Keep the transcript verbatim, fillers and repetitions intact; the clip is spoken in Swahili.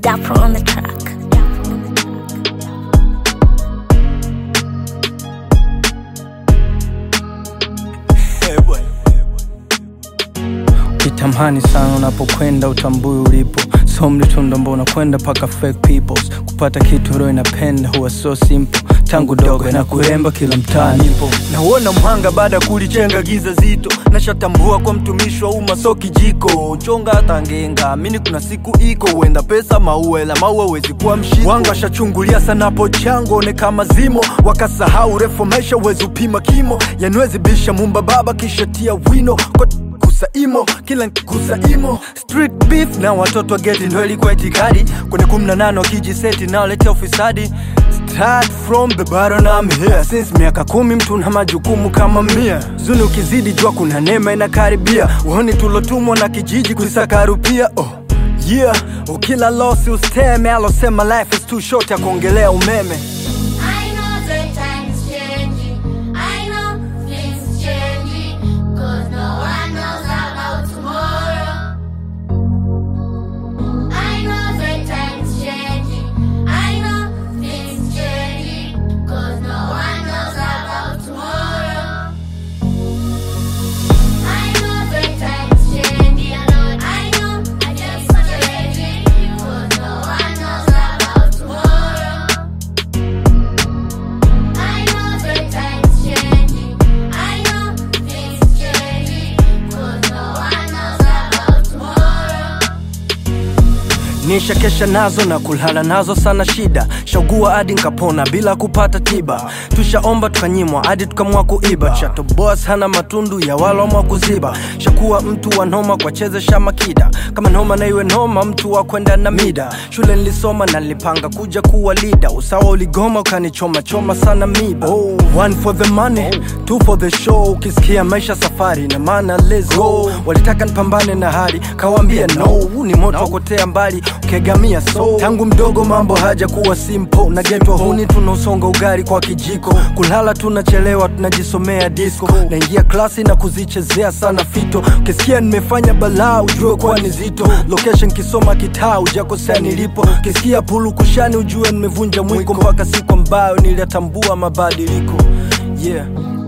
Dapper on the track. Kitamani sana unapokwenda utambui ulipo. So mlitundo mbona kwenda paka fake peoples. Kupata kitu roho inapenda huwa so simple. Tangu dogo na kuremba kila mtaa nipo. Naona mwanga baada kulichenga giza zito. Nashatambua kwa mtumishi wa umma so kijiko. Chonga hata ngenga, amini kuna siku iko. Uenda pesa maua ila maua wezi kuwa mshiko. Wanga shachungulia sana po chango one kama zimo. Wakasahau reformation wezi upima kimo. Yanwezi bisha mumba baba kisha tia wino. Kwa kusa imo, kila nkikusa imo. Street beef na watoto wa geti ndo ilikuwa itikadi. Kwenye kumi na nane wakijiseti na waletea ufisadi. Start from the bottom I'm here. Since miaka kumi mtu na majukumu kama mia. Zuni ukizidi jua kuna neema inakaribia. Uhoni tulotumwa na kijiji kuisaka rupia. Oh yeah, ukila losi usteme. Alosema life is too short ya kuongelea umeme. Nisha kesha nazo na kulala nazo sana shida. Shagua hadi nkapona bila kupata tiba. Tushaomba tukanyimwa hadi tukamua kuiba. Chato boss hana matundu ya wala mwa kuziba. Shakuwa mtu wa noma kwa cheze shamakida. Kama noma na iwe noma mtu wa kwenda na mida. Shule nilisoma na nilipanga kuja kuwa leader. Usawa uligoma ukanichoma choma sana miba. Oh, one for the money, two for the show. Ukisikia maisha safari na maana let's go. Walitaka nipambane na hali kawambia no. Ni moto wakotea mbali kegamia so. Tangu mdogo mambo haja kuwa simple. Na getwa huni tunausonga ugari kwa kijiko. Kulala tunachelewa tunajisomea disco. Naingia klasi na kuzichezea sana fito. Kisikia nimefanya balaa ujue kwa nizito. Location kisoma kitaa ujakosea nilipo. Kisikia pulu kushani ujue nimevunja mwiko. Mpaka siku ambayo nilitambua mabadiliko. Yeah.